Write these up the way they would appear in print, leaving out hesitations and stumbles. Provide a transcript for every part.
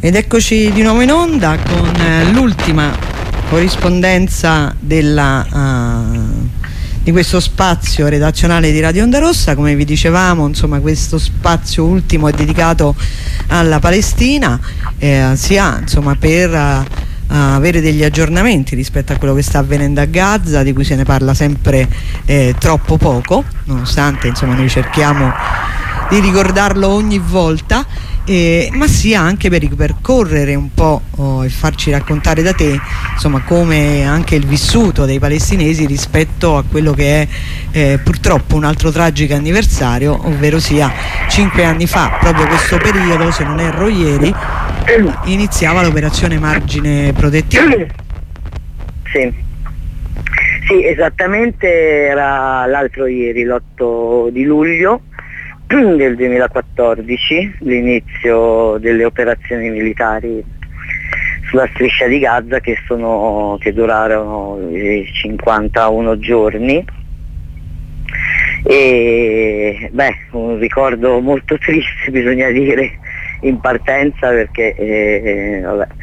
Ed eccoci di nuovo in onda con l'ultima corrispondenza di questo spazio redazionale di Radio Onda Rossa. Come vi dicevamo, insomma, questo spazio ultimo è dedicato alla Palestina, sia insomma per avere degli aggiornamenti rispetto a quello che sta avvenendo a Gaza, di cui se ne parla sempre troppo poco, nonostante insomma noi cerchiamo di ricordarlo ogni volta, ma sia anche per ripercorrere un po' e farci raccontare da te insomma come anche il vissuto dei palestinesi rispetto a quello che è purtroppo un altro tragico anniversario, ovvero sia 5 anni fa, proprio questo periodo, se non erro ieri, iniziava l'operazione Margine Protettivo. Sì, esattamente, era l'altro ieri, l'8 di luglio del 2014, l'inizio delle operazioni militari sulla striscia di Gaza che durarono 51 giorni e un ricordo molto triste, bisogna dire, in partenza, perché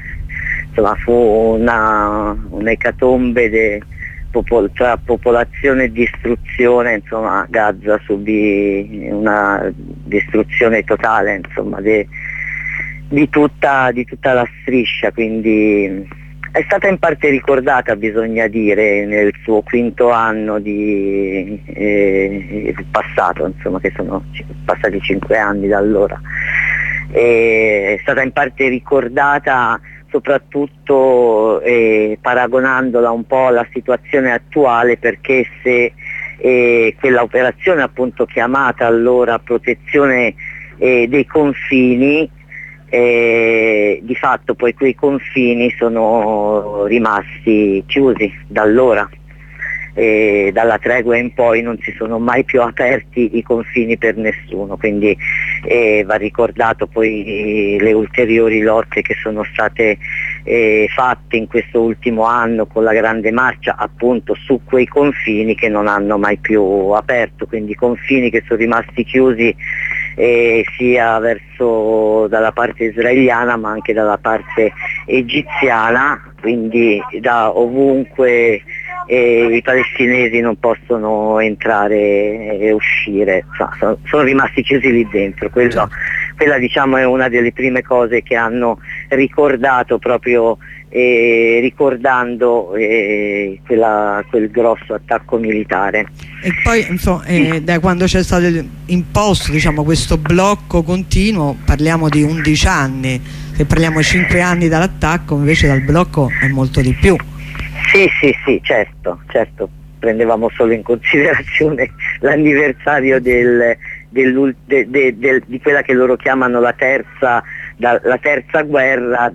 fu un'ecatombe tra popolazione e distruzione. Insomma, Gaza subì una distruzione totale, insomma, di tutta la striscia, quindi è stata in parte ricordata, bisogna dire, nel suo 5° anno di passato, insomma, che sono passati 5 anni da allora. È stata in parte ricordata soprattutto paragonandola un po' alla situazione attuale, perché se quella operazione, appunto, chiamata allora protezione dei confini, di fatto poi quei confini sono rimasti chiusi da allora. Dalla tregua in poi non si sono mai più aperti i confini per nessuno, quindi va ricordato poi le ulteriori lotte che sono state fatte in questo ultimo anno con la grande marcia, appunto, su quei confini che non hanno mai più aperto, quindi confini che sono rimasti chiusi sia dalla parte israeliana ma anche dalla parte egiziana, quindi da ovunque i palestinesi non possono entrare e uscire, sono rimasti chiusi lì dentro. Quella, diciamo, è una delle prime cose che hanno ricordato, proprio ricordando quel grosso attacco militare. E poi insomma, da quando c'è stato imposto, diciamo, questo blocco continuo, parliamo di 11 anni, se parliamo di 5 anni dall'attacco, invece dal blocco è molto di più. Sì, certo, prendevamo solo in considerazione l'anniversario di quella che loro chiamano la terza guerra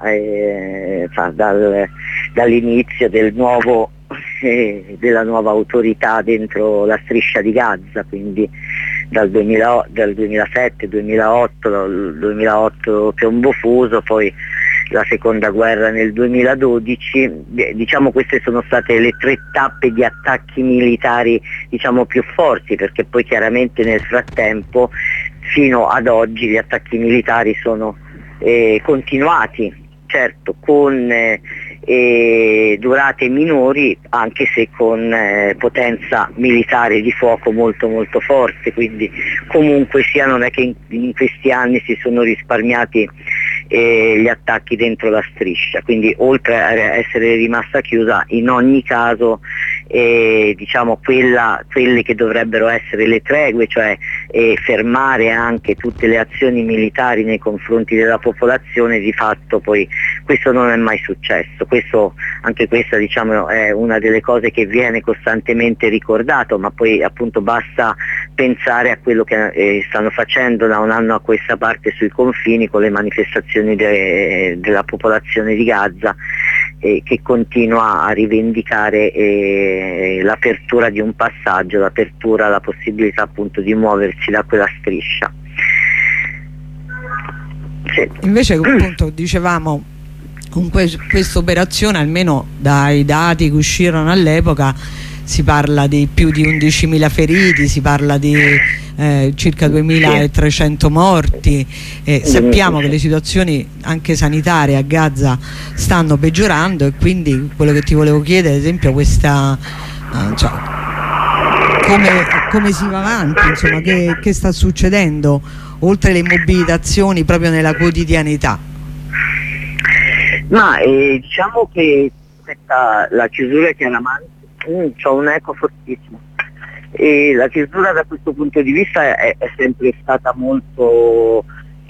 dall'inizio della nuova autorità dentro la striscia di Gaza, quindi dal 2007, 2008 piombo fuso, poi la seconda guerra nel 2012, diciamo queste sono state le 3 tappe di attacchi militari, diciamo, più forti, perché poi chiaramente nel frattempo fino ad oggi gli attacchi militari sono continuati, certo con durate minori, anche se con potenza militare di fuoco molto molto forte, quindi comunque sia non è che in questi anni si sono risparmiati gli attacchi dentro la striscia, quindi oltre a essere rimasta chiusa, in ogni caso diciamo quelle che dovrebbero essere le tregue, cioè fermare anche tutte le azioni militari nei confronti della popolazione, di fatto poi questo non è mai successo. Anche questa, diciamo, è una delle cose che viene costantemente ricordato, ma poi appunto basta pensare a quello che stanno facendo da un anno a questa parte sui confini con le manifestazioni della popolazione di Gaza, che continua a rivendicare l'apertura di un passaggio, la possibilità appunto di muoversi da quella striscia. Sì. Invece, appunto, dicevamo, con questa operazione, almeno dai dati che uscirono all'epoca, si parla di più di 11.000 feriti, si parla di circa 2300 morti, sappiamo che le situazioni anche sanitarie a Gaza stanno peggiorando, e quindi quello che ti volevo chiedere, ad esempio, questa cioè, come si va avanti, insomma, che sta succedendo oltre le mobilitazioni proprio nella quotidianità? Ma diciamo che la chiusura chiaramente c'ho un eco fortissimo, e la chiusura da questo punto di vista è sempre stata molto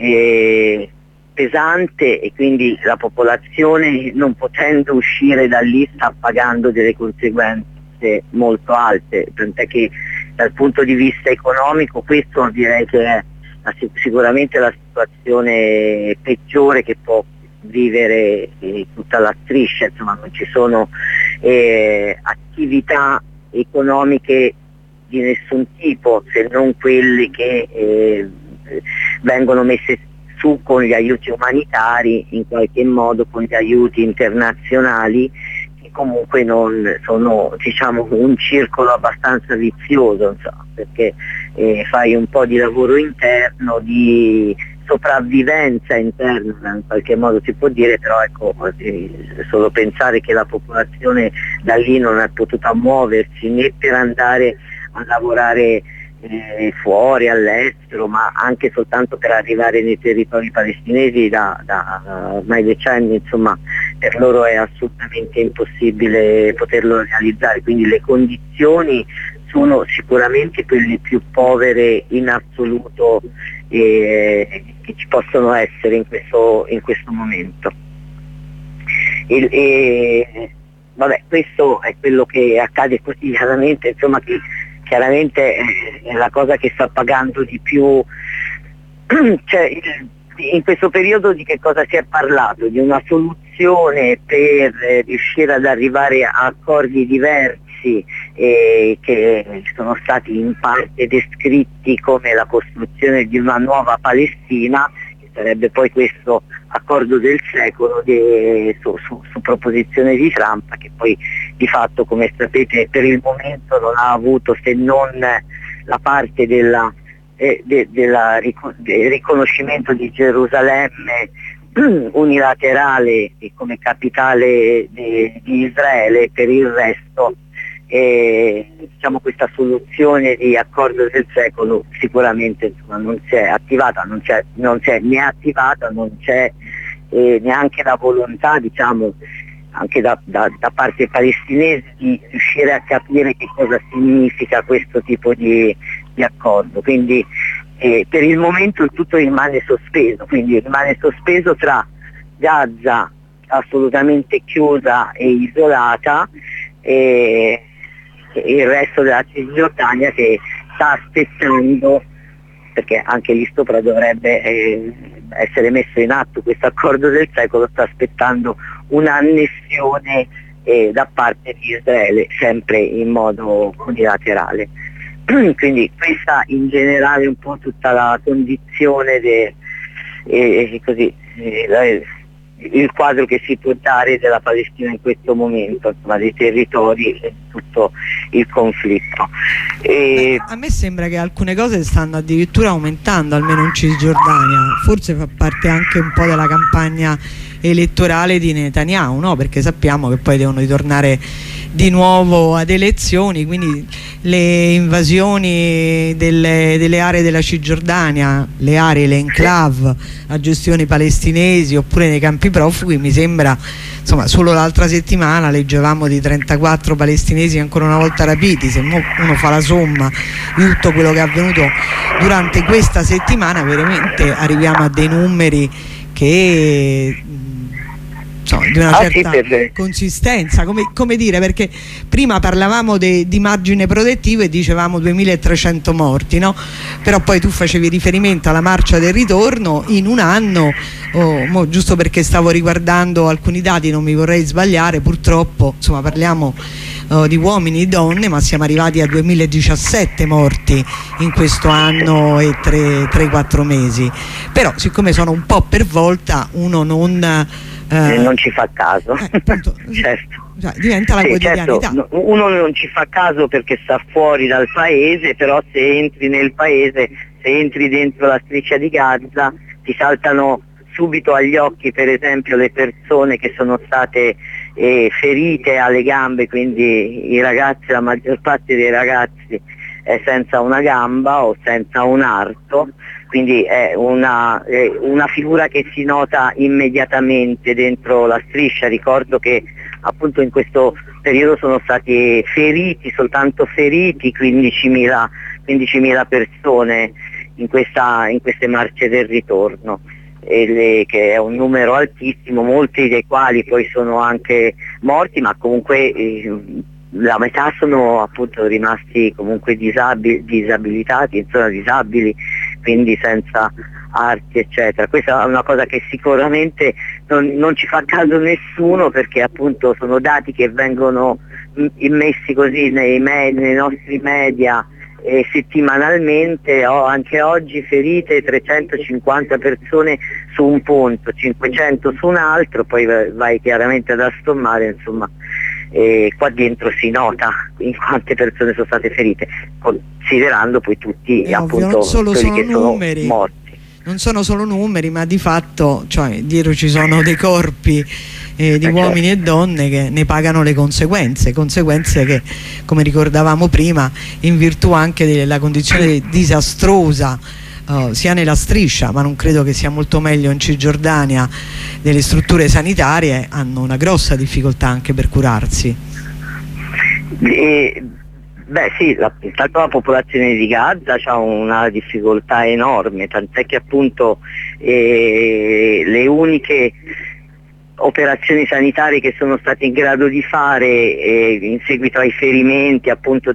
pesante, e quindi la popolazione, non potendo uscire da lì, sta pagando delle conseguenze molto alte, tant'è che dal punto di vista economico questo direi che è sicuramente la situazione peggiore che può vivere tutta la striscia. Insomma, non ci sono attività economiche di nessun tipo, se non quelle che vengono messe su con gli aiuti umanitari, in qualche modo con gli aiuti internazionali, che comunque non sono, diciamo, un circolo abbastanza vizioso, insomma, perché fai un po' di lavoro interno, di sopravvivenza interna, in qualche modo si può dire, però ecco, solo pensare che la popolazione da lì non è potuta muoversi né per andare a lavorare fuori, all'estero, ma anche soltanto per arrivare nei territori palestinesi da ormai decenni, insomma, per loro è assolutamente impossibile poterlo realizzare, quindi le condizioni sono sicuramente quelle più povere in assoluto che ci possono essere in questo momento. Vabbè, questo è quello che accade quotidianamente, insomma, che chiaramente è la cosa che sta pagando di più. Cioè, in questo periodo di che cosa si è parlato? Di una soluzione per riuscire ad arrivare a accordi diversi che sono stati in parte descritti come la costruzione di una nuova Palestina, che sarebbe poi questo accordo del secolo su proposizione di Trump, che poi di fatto, come sapete, per il momento non ha avuto se non la parte del riconoscimento di Gerusalemme unilaterale come capitale di Israele. Per il resto diciamo, questa soluzione di accordo del secolo sicuramente, insomma, non si è attivata, non si è né attivata, non c'è neanche la volontà, diciamo, anche da parte palestinese, di riuscire a capire che cosa significa questo tipo di accordo. Quindi per il momento il tutto rimane sospeso, quindi rimane sospeso tra Gaza assolutamente chiusa e isolata e il resto della Cisgiordania che sta aspettando, perché anche lì sopra dovrebbe essere messo in atto questo accordo del secolo, sta aspettando un'annessione da parte di Israele, sempre in modo unilaterale. Quindi questa in generale è un po' tutta la condizione il quadro che si può dare della Palestina in questo momento, insomma, dei territori e tutto il conflitto. A me sembra che alcune cose stanno addirittura aumentando, almeno in Cisgiordania, forse fa parte anche un po' della campagna elettorale di Netanyahu, no? Perché sappiamo che poi devono ritornare di nuovo ad elezioni, quindi le invasioni delle aree della Cisgiordania, le aree, le enclave a gestione palestinesi, oppure nei campi profughi, mi sembra, insomma, solo l'altra settimana leggevamo di 34 palestinesi ancora una volta rapiti. Se uno fa la somma di tutto quello che è avvenuto durante questa settimana, veramente arriviamo a dei numeri che di una certa consistenza, come dire, perché prima parlavamo di margine protettivo e dicevamo 2300 morti, no? Però poi tu facevi riferimento alla marcia del ritorno in un anno, giusto perché stavo riguardando alcuni dati, non mi vorrei sbagliare, purtroppo, insomma, parliamo di uomini e donne, ma siamo arrivati a 2017 morti in questo anno e 3-4 mesi. Però siccome sono un po' per volta, uno non ci fa caso. Certo. cioè, diventa la quotidianità. Certo, uno non ci fa caso perché sta fuori dal paese, però se entri nel paese, se entri dentro la striscia di Gaza, ti saltano subito agli occhi per esempio le persone che sono state ferite alle gambe, quindi i ragazzi, la maggior parte dei ragazzi è senza una gamba o senza un arto, quindi è una figura che si nota immediatamente dentro la striscia. Ricordo che appunto in questo periodo sono stati feriti, soltanto feriti 15.000 persone in queste marce del ritorno, che è un numero altissimo, molti dei quali poi sono anche morti, ma comunque la metà sono appunto rimasti comunque disabilitati, insomma disabili, quindi senza arti eccetera. Questa è una cosa che sicuramente non ci fa caso nessuno, perché appunto sono dati che vengono immessi così nei nostri media settimanalmente. Anche oggi ferite 350 persone su un ponto, 500 su un altro, poi vai chiaramente ad assommare, insomma qua dentro si nota in quante persone sono state ferite, considerando poi tutti appunto quelli che sono morti. Non sono solo numeri, ma di fatto, cioè, dietro ci sono dei corpi di uomini e donne che ne pagano le conseguenze che, come ricordavamo prima, in virtù anche della condizione disastrosa sia nella striscia, ma non credo che sia molto meglio in Cisgiordania, delle strutture sanitarie hanno una grossa difficoltà anche per curarsi. Beh sì, intanto la popolazione di Gaza ha una difficoltà enorme, tant'è che appunto le uniche operazioni sanitarie che sono state in grado di fare in seguito ai ferimenti appunto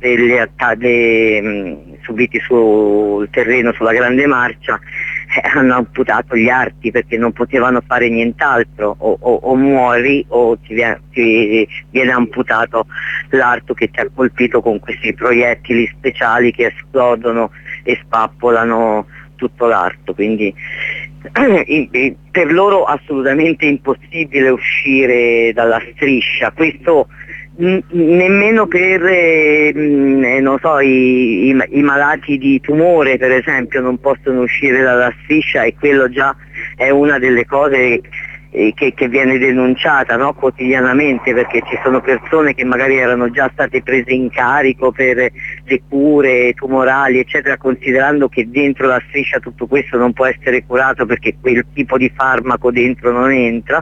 subiti sul terreno, sulla Grande Marcia, hanno amputato gli arti, perché non potevano fare nient'altro, o muori o ti viene amputato l'arto che ti ha colpito con questi proiettili speciali che esplodono e spappolano tutto l'arto. Quindi per loro assolutamente impossibile uscire dalla striscia. Questo nemmeno per non so, i malati di tumore per esempio non possono uscire dalla striscia, e quello già è una delle cose che viene denunciata, no, quotidianamente, perché ci sono persone che magari erano già state prese in carico per le cure tumorali eccetera, considerando che dentro la striscia tutto questo non può essere curato perché quel tipo di farmaco dentro non entra.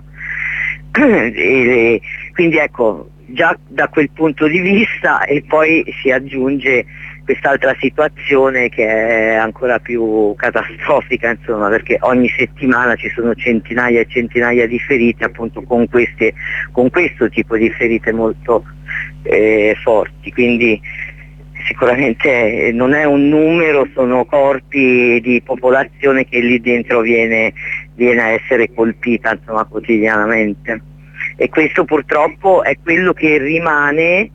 Quindi ecco, già da quel punto di vista, e poi si aggiunge quest'altra situazione che è ancora più catastrofica, insomma, perché ogni settimana ci sono centinaia e centinaia di ferite appunto con questo tipo di ferite molto forti. Quindi sicuramente non è un numero, sono corpi di popolazione che lì dentro viene a essere colpita, insomma, quotidianamente, e questo purtroppo è quello che rimane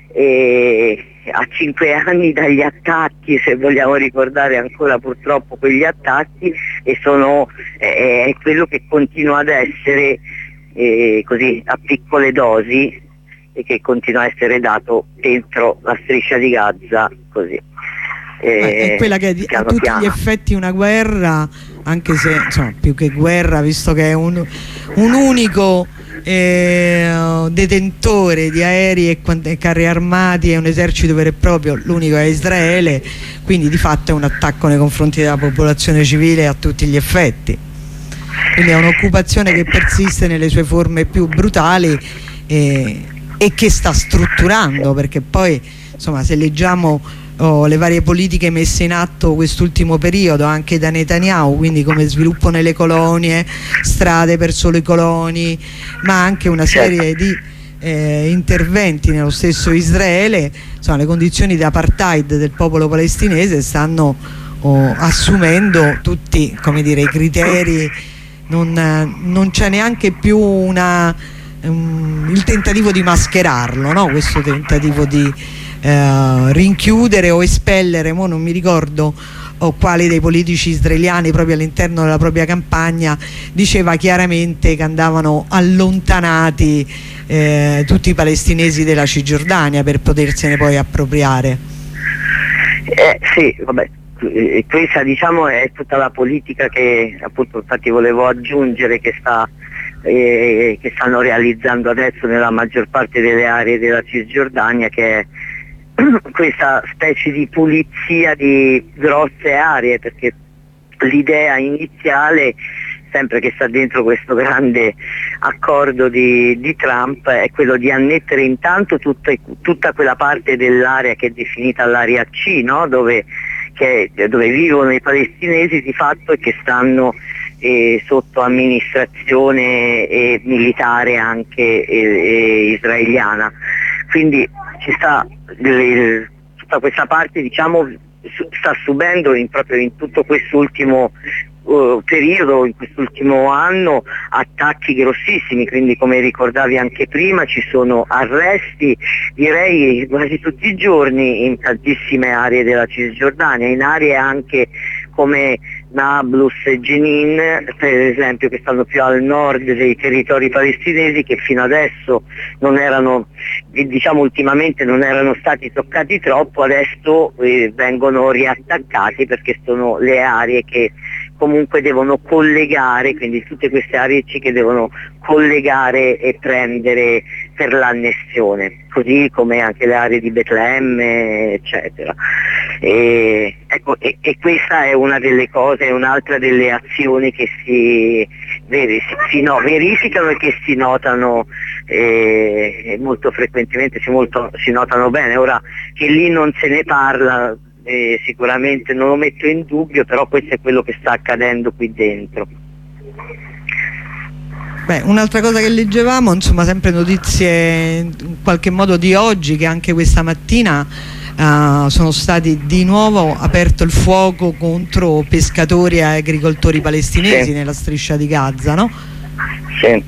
a 5 anni dagli attacchi, se vogliamo ricordare ancora purtroppo quegli attacchi, e è quello che continua ad essere così a piccole dosi, e che continua a essere dato dentro la striscia di Gaza così. È quella che ha tutti gli effetti una guerra, anche se insomma, più che guerra, visto che è un unico detentore di aerei e carri armati e un esercito vero e proprio, l'unico è Israele, quindi di fatto è un attacco nei confronti della popolazione civile a tutti gli effetti, quindi è un'occupazione che persiste nelle sue forme più brutali e che sta strutturando, perché poi insomma, se leggiamo le varie politiche messe in atto quest'ultimo periodo anche da Netanyahu, quindi come sviluppo nelle colonie, strade per solo i coloni, ma anche una serie di interventi nello stesso Israele, insomma, le condizioni di apartheid del popolo palestinese stanno assumendo tutti, come dire, i criteri, non c'è neanche più il tentativo di mascherarlo, no? Questo tentativo di rinchiudere o espellere, non mi ricordo o quali dei politici israeliani proprio all'interno della propria campagna diceva chiaramente che andavano allontanati tutti i palestinesi della Cisgiordania per potersene poi appropriare. Sì, vabbè, questa diciamo è tutta la politica che appunto infatti volevo aggiungere che stanno realizzando adesso nella maggior parte delle aree della Cisgiordania, che è questa specie di pulizia di grosse aree, perché l'idea iniziale, sempre che sta dentro questo grande accordo di Trump, è quello di annettere intanto tutta quella parte dell'area che è definita l'area C, no? dove vivono i palestinesi di fatto e che stanno sotto amministrazione militare anche israeliana. Quindi ci sta tutta questa parte, diciamo, sta subendo proprio in tutto quest'ultimo periodo, in quest'ultimo anno, attacchi grossissimi, quindi come ricordavi anche prima ci sono arresti direi quasi tutti i giorni in tantissime aree della Cisgiordania, in aree anche come Nablus e Jenin per esempio, che stanno più al nord dei territori palestinesi, che fino adesso non erano, diciamo ultimamente non erano stati toccati troppo, adesso vengono riattaccati perché sono le aree che comunque devono collegare, quindi tutte queste aree che devono collegare e prendere per l'annessione, così come anche le aree di Betlemme eccetera. E questa è una delle cose, è un'altra delle azioni che si verificano e che si notano molto frequentemente, si notano bene. Ora che lì non se ne parla, sicuramente non lo metto in dubbio, però questo è quello che sta accadendo qui dentro. Beh, un'altra cosa che leggevamo, insomma, sempre notizie in qualche modo di oggi, che anche questa mattina sono stati di nuovo aperto il fuoco contro pescatori e agricoltori palestinesi nella striscia di Gaza, no? Sì.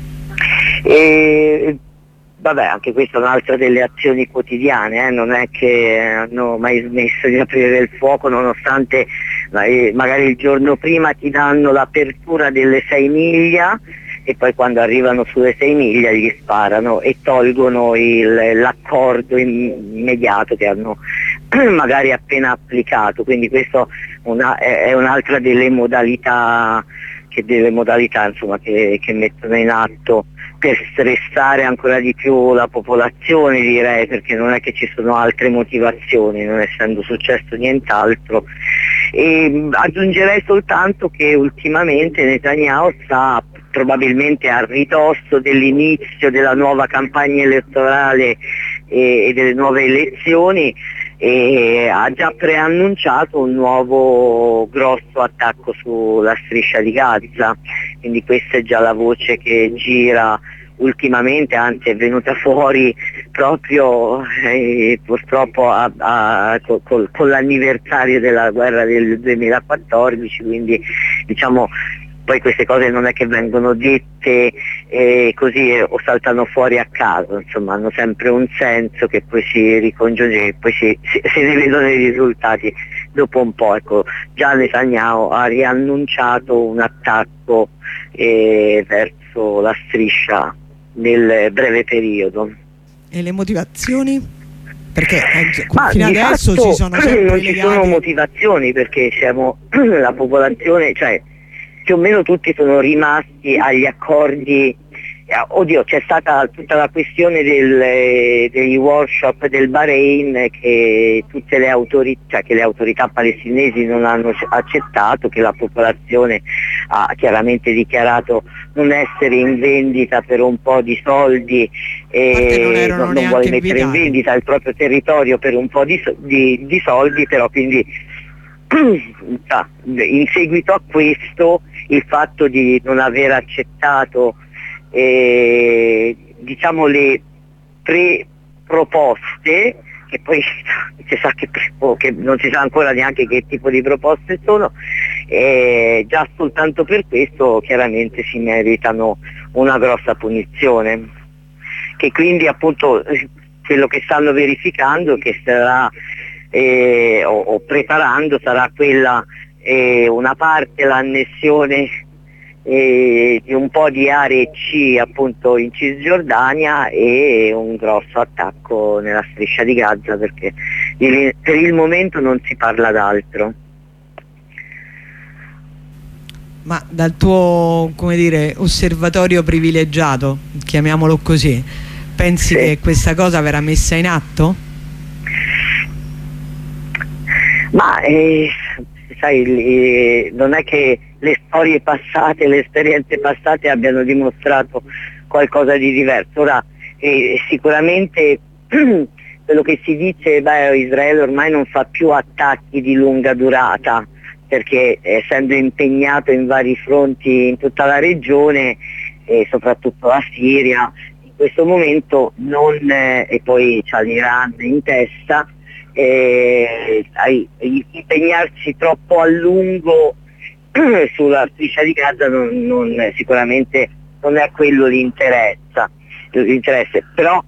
Vabbè, anche questa è un'altra delle azioni quotidiane, non è che hanno mai smesso di aprire il fuoco, nonostante magari il giorno prima ti danno l'apertura delle 6 miglia e poi quando arrivano sulle 6 miglia gli sparano e tolgono l'accordo immediato che hanno magari appena applicato. Quindi questo è un'altra delle modalità insomma, che mettono in atto per stressare ancora di più la popolazione, direi, perché non è che ci sono altre motivazioni, non essendo successo nient'altro. E aggiungerei soltanto che ultimamente Netanyahu sta probabilmente a ridosso dell'inizio della nuova campagna elettorale e delle nuove elezioni, e ha già preannunciato un nuovo grosso attacco sulla striscia di Gaza, quindi questa è già la voce che gira ultimamente, anzi è venuta fuori proprio purtroppo con l'anniversario della guerra del 2014, quindi diciamo poi queste cose non è che vengono dette così o saltano fuori a caso, insomma hanno sempre un senso che poi si ricongiunge e poi se ne vedono i risultati dopo un po'. Ecco, già Netanyahu ha riannunciato un attacco verso la striscia nel breve periodo. E le motivazioni? Perché fino adesso ci sono sempre non ci sono motivazioni, perché siamo la popolazione, cioè più o meno tutti sono rimasti agli accordi. Oddio, c'è stata tutta la questione degli workshop del Bahrain che tutte le autorità palestinesi non hanno accettato, che la popolazione ha chiaramente dichiarato non essere in vendita per un po' di soldi e non vuole mettere in vendita il proprio territorio per un po' di soldi, però quindi in seguito a questo il fatto di non aver accettato diciamo le proposte, che poi si sa che non si sa ancora neanche che tipo di proposte sono, già soltanto per questo chiaramente si meritano una grossa punizione, che quindi appunto quello che stanno verificando che sarà o preparando sarà quella, una parte l'annessione di un po' di aree C appunto in Cisgiordania e un grosso attacco nella striscia di Gaza, perché per il momento non si parla d'altro. Ma dal tuo, come dire, osservatorio privilegiato, chiamiamolo così, pensi che questa cosa verrà messa in atto? Ma sai, non è che le storie passate, le esperienze passate abbiano dimostrato qualcosa di diverso. Ora, sicuramente quello che si dice, Israele ormai non fa più attacchi di lunga durata, perché essendo impegnato in vari fronti in tutta la regione, soprattutto la Siria, in questo momento e poi c'ha l'Iran in testa, impegnarsi troppo a lungo sulla striscia di Gaza sicuramente non è quello l'interesse, però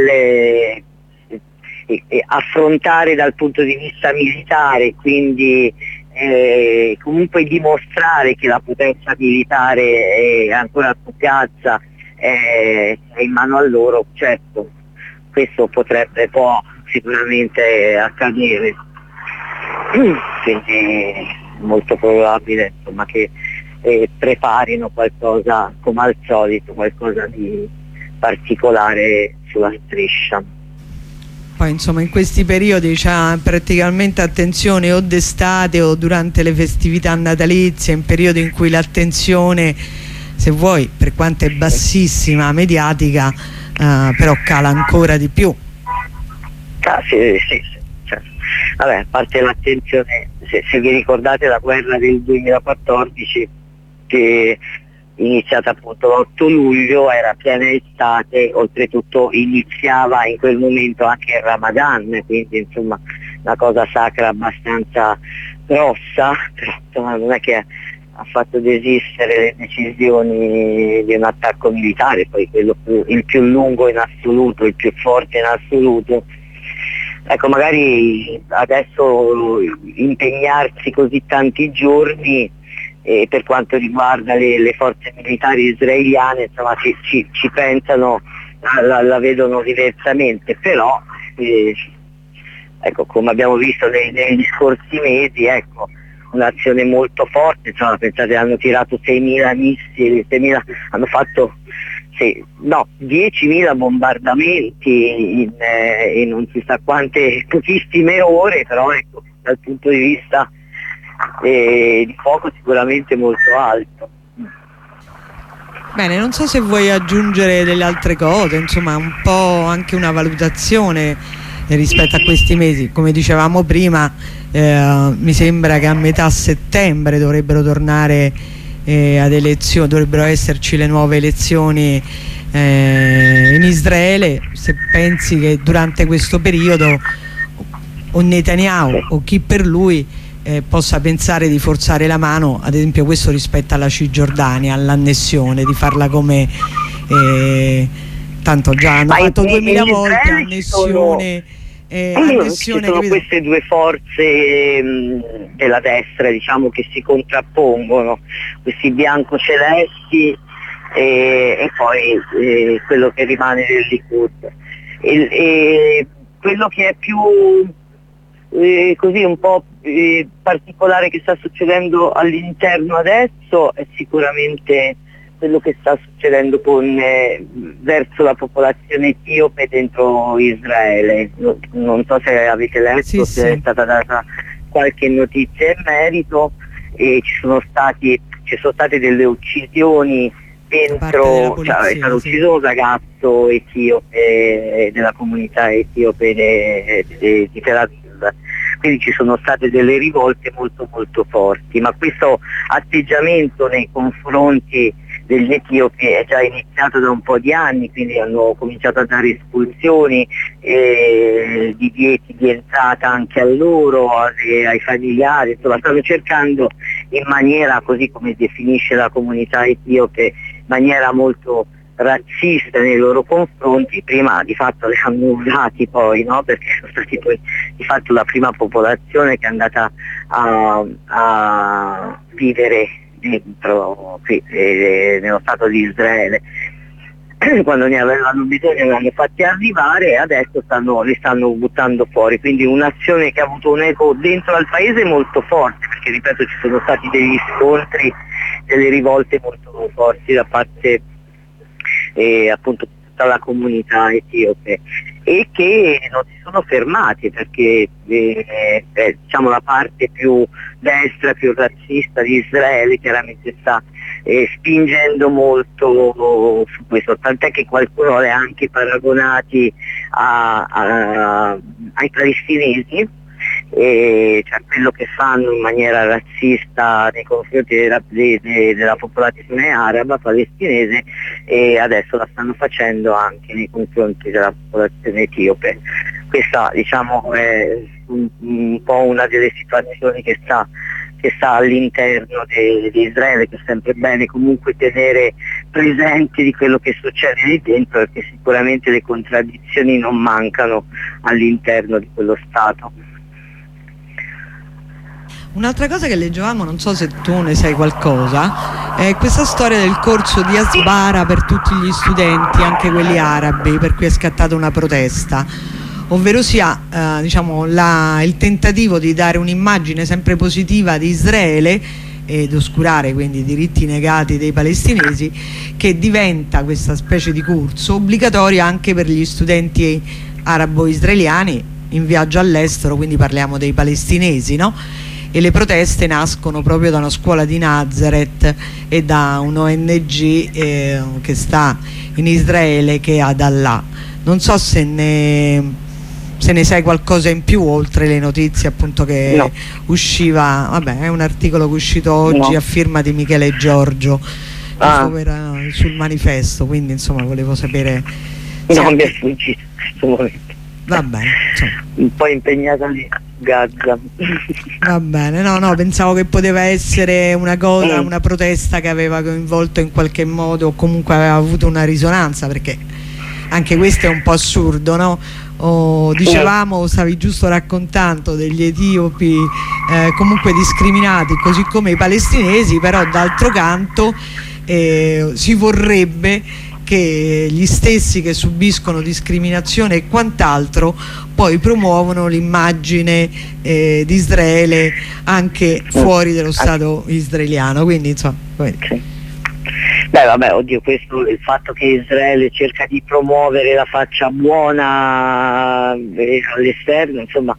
affrontare dal punto di vista militare, quindi comunque dimostrare che la potenza militare è ancora su Gaza, è in mano a loro, certo, questo può sicuramente accadere, quindi è molto probabile, insomma, che preparino qualcosa, come al solito, qualcosa di particolare sulla striscia. Poi insomma in questi periodi c'è praticamente attenzione o d'estate o durante le festività natalizie, in periodi in cui l'attenzione, se vuoi, per quanto è bassissima, mediatica, però cala ancora di più. Sì, certo. Vabbè, a parte l'attenzione, se vi ricordate la guerra del 2014, che iniziata appunto l'8 luglio, era piena estate, oltretutto iniziava in quel momento anche il Ramadan, quindi insomma una cosa sacra abbastanza grossa, però insomma, non è che ha fatto desistere le decisioni di un attacco militare, poi il più lungo in assoluto, il più forte in assoluto. Ecco, magari adesso impegnarsi così tanti giorni, per quanto riguarda le forze militari israeliane, insomma ci pensano, la vedono diversamente, però ecco, come abbiamo visto negli scorsi mesi, ecco, un'azione molto forte, insomma, pensate, hanno tirato 6.000 missili, hanno fatto 10.000 bombardamenti in non si sa quante, pochissime ore, però ecco, dal punto di vista di fuoco sicuramente molto alto. Bene, non so se vuoi aggiungere delle altre cose, insomma un po' anche una valutazione rispetto a questi mesi. Come dicevamo prima, mi sembra che a metà settembre dovrebbero tornare ad elezioni, dovrebbero esserci le nuove elezioni in Israele. Se pensi che durante questo periodo o Netanyahu o chi per lui possa pensare di forzare la mano, ad esempio questo rispetto alla Cisgiordania, all'annessione, di farla come tanto già hanno fatto 2000 volte annessione. Ci sono queste due forze della destra, diciamo, che si contrappongono, questi bianco-celesti e poi quello che rimane del Likud. Quello che è più così un po' particolare che sta succedendo all'interno adesso è sicuramente quello che sta succedendo verso la popolazione etiope dentro Israele. Non so se avete letto, se è stata data qualche notizia in merito, e ci sono state delle uccisioni dentro, è stato ucciso un ragazzo etiope della comunità etiope di Tel Aviv. Quindi ci sono state delle rivolte molto molto forti, ma questo atteggiamento nei confronti degli etiopi è già iniziato da un po' di anni, quindi hanno cominciato a dare espulsioni, divieti di entrata anche a loro, ai familiari, insomma stanno cercando in maniera, così come definisce la comunità etiope, in maniera molto razzista nei loro confronti. Prima di fatto li hanno usati poi, no? Perché sono stati poi di fatto la prima popolazione che è andata a vivere dentro qui, nello Stato di Israele. Quando ne avevano bisogno li hanno fatti arrivare e adesso li stanno buttando fuori, quindi un'azione che ha avuto un eco dentro al paese molto forte, perché ripeto ci sono stati degli scontri, delle rivolte molto forti da parte appunto tutta la comunità etiope, e che non si sono fermati, perché diciamo la parte più destra, più razzista di Israele chiaramente sta spingendo molto su questo, tant'è che qualcuno li ha anche paragonati ai palestinesi, cioè quello che fanno in maniera razzista nei confronti della popolazione araba palestinese, e adesso la stanno facendo anche nei confronti della popolazione etiope. Questa diciamo è un po' una delle situazioni che sta all'interno di Israele, che è sempre bene comunque tenere presente di quello che succede lì dentro, perché sicuramente le contraddizioni non mancano all'interno di quello Stato. Un'altra cosa che leggevamo, non so se tu ne sai qualcosa, è questa storia del corso di Asbara per tutti gli studenti, anche quelli arabi, per cui è scattata una protesta, ovvero sia diciamo, il tentativo di dare un'immagine sempre positiva di Israele ed oscurare quindi i diritti negati dei palestinesi, che diventa questa specie di corso obbligatorio anche per gli studenti arabo-israeliani in viaggio all'estero, quindi parliamo dei palestinesi, no? E le proteste nascono proprio da una scuola di Nazareth e da un ONG che sta in Israele, che è Adallah. Non so se ne sai qualcosa in più, oltre le notizie appunto che no. Vabbè, è un articolo che è uscito oggi a firma di Michele Giorgio sul manifesto, quindi insomma volevo sapere. No, mi è sfuggito in questo momento. Va bene, insomma. Un po' impegnata lì. Gaza. Va bene, no, pensavo che poteva essere una cosa, una protesta che aveva coinvolto in qualche modo, o comunque aveva avuto una risonanza, perché anche questo è un po' assurdo, no? Dicevamo, stavi giusto raccontando degli etiopi comunque discriminati, così come i palestinesi, però d'altro canto si vorrebbe che gli stessi che subiscono discriminazione e quant'altro poi promuovono l'immagine di Israele anche fuori dello Stato israeliano, quindi insomma. Beh vabbè, oddio, questo, il fatto che Israele cerca di promuovere la faccia buona all'esterno, insomma,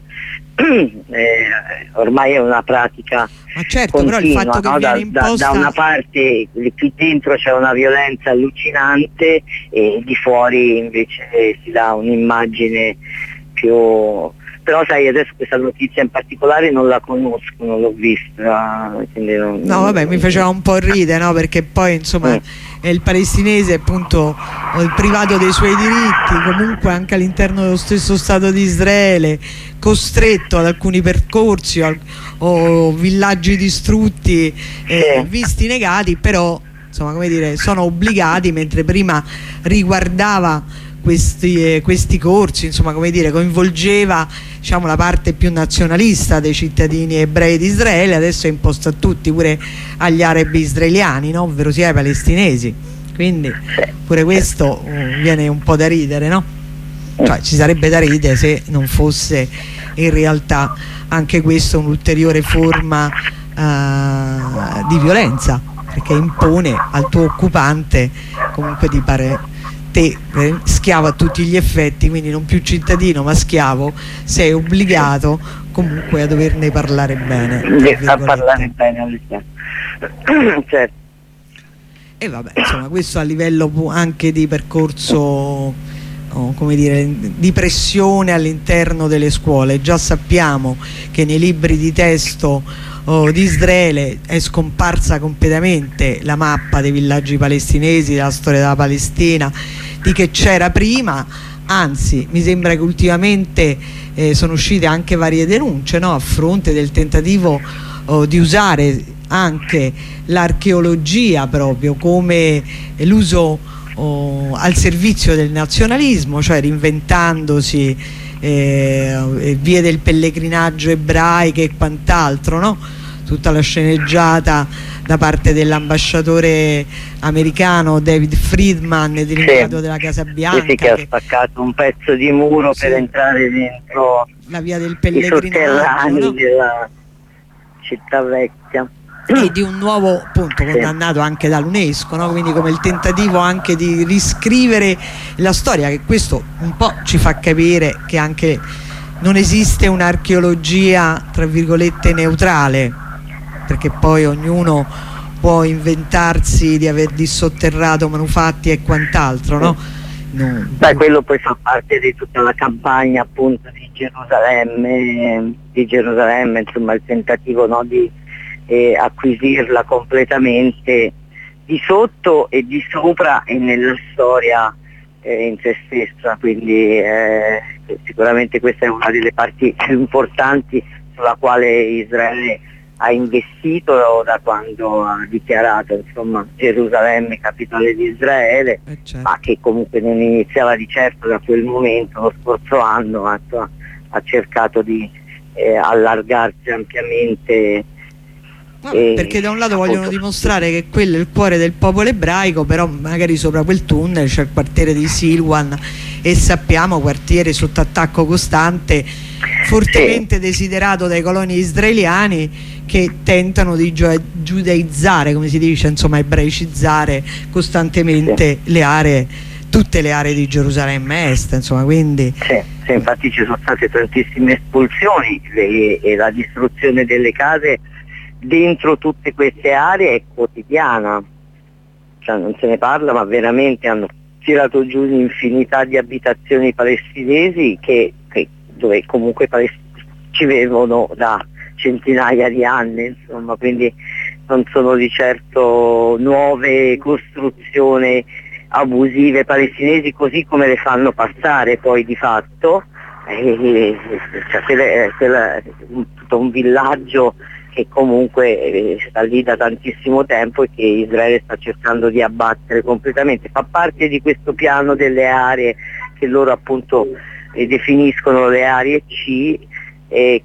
ormai è una pratica. Ma certo, continua, però il fatto che viene imposta... da una parte qui dentro c'è una violenza allucinante e di fuori invece si dà un'immagine più... Però sai, adesso questa notizia in particolare non la conosco, non l'ho vista, quindi no vabbè, mi faceva un po' ridere, no? Perché poi insomma è il palestinese appunto privato dei suoi diritti, comunque anche all'interno dello stesso Stato di Israele, costretto ad alcuni percorsi o villaggi distrutti, visti negati, però insomma, come dire, sono obbligati, mentre prima riguardava questi corsi, insomma, come dire, coinvolgeva, diciamo, la parte più nazionalista dei cittadini ebrei di Israele, adesso è imposto a tutti, pure agli arabi israeliani, no? Ovvero sia ai palestinesi, quindi pure questo viene un po' da ridere, no? Cioè, ci sarebbe da ridere se non fosse in realtà anche questo un'ulteriore forma di violenza, perché impone al tuo occupante comunque di fare te schiavo a tutti gli effetti, quindi non più cittadino ma schiavo, sei obbligato comunque a doverne parlare bene, a parlare bene all'esterno. Certo. E vabbè, insomma, questo a livello anche di percorso, come dire, di pressione all'interno delle scuole. Già sappiamo che nei libri di testo di Israele è scomparsa completamente la mappa dei villaggi palestinesi, della storia della Palestina, di che c'era prima, anzi mi sembra che ultimamente sono uscite anche varie denunce, no? A fronte del tentativo di usare anche l'archeologia proprio come l'uso al servizio del nazionalismo, cioè reinventandosi vie del pellegrinaggio ebraiche e quant'altro, no? Tutta la sceneggiata da parte dell'ambasciatore americano David Friedman, delegato della Casa Bianca, che ha spaccato un pezzo di muro per entrare dentro la via del i sotterranei, no? Della città vecchia, e di un nuovo punto condannato anche dall'UNESCO, no? Quindi come il tentativo anche di riscrivere la storia, che questo un po' ci fa capire che anche non esiste un'archeologia tra virgolette neutrale, perché poi ognuno può inventarsi di aver dissotterrato manufatti e quant'altro, no? Beh, quello poi fa parte di tutta la campagna appunto di Gerusalemme, insomma il tentativo, no, di acquisirla completamente di sotto e di sopra e nella storia in se stessa, quindi sicuramente questa è una delle parti più importanti sulla quale Israele ha investito da quando ha dichiarato, insomma, Gerusalemme capitale di Israele, certo. Ma che comunque non iniziava di certo da quel momento. Lo scorso anno ha cercato di allargarsi ampiamente. Perché da un lato vogliono dimostrare che quello è il cuore del popolo ebraico, però magari sopra quel tunnel c'è il quartiere di Silwan, e sappiamo quartiere sotto attacco costante, fortemente desiderato dai coloni israeliani, che tentano di giudaizzare, come si dice, insomma ebraicizzare costantemente le aree, tutte le aree di Gerusalemme Est, insomma, quindi sì, infatti ci sono state tantissime espulsioni e la distruzione delle case dentro tutte queste aree è quotidiana, cioè non se ne parla, ma veramente hanno tirato giù un'infinità di abitazioni palestinesi dove comunque ci vivono da centinaia di anni, insomma, quindi non sono di certo nuove costruzioni abusive palestinesi, così come le fanno passare poi di fatto. Cioè, quella è tutto un villaggio che comunque sta lì da tantissimo tempo e che Israele sta cercando di abbattere completamente. Fa parte di questo piano delle aree che loro appunto definiscono le aree C, e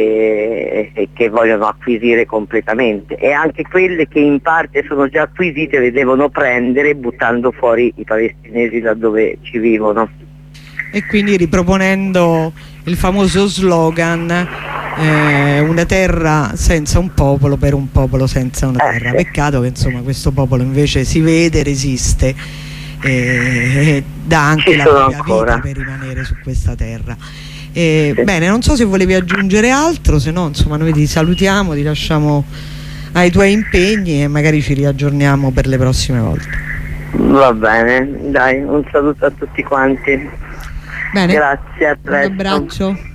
che vogliono acquisire completamente, e anche quelle che in parte sono già acquisite le devono prendere buttando fuori i palestinesi da dove ci vivono. E quindi riproponendo il famoso slogan una terra senza un popolo per un popolo senza una terra. Peccato che insomma questo popolo invece si vede, resiste e dà anche la propria vita per rimanere su questa terra. Bene, non so se volevi aggiungere altro, se no insomma noi ti salutiamo, ti lasciamo ai tuoi impegni e magari ci riaggiorniamo per le prossime volte. Va bene, dai, un saluto a tutti quanti. Bene, grazie, a presto. Un abbraccio.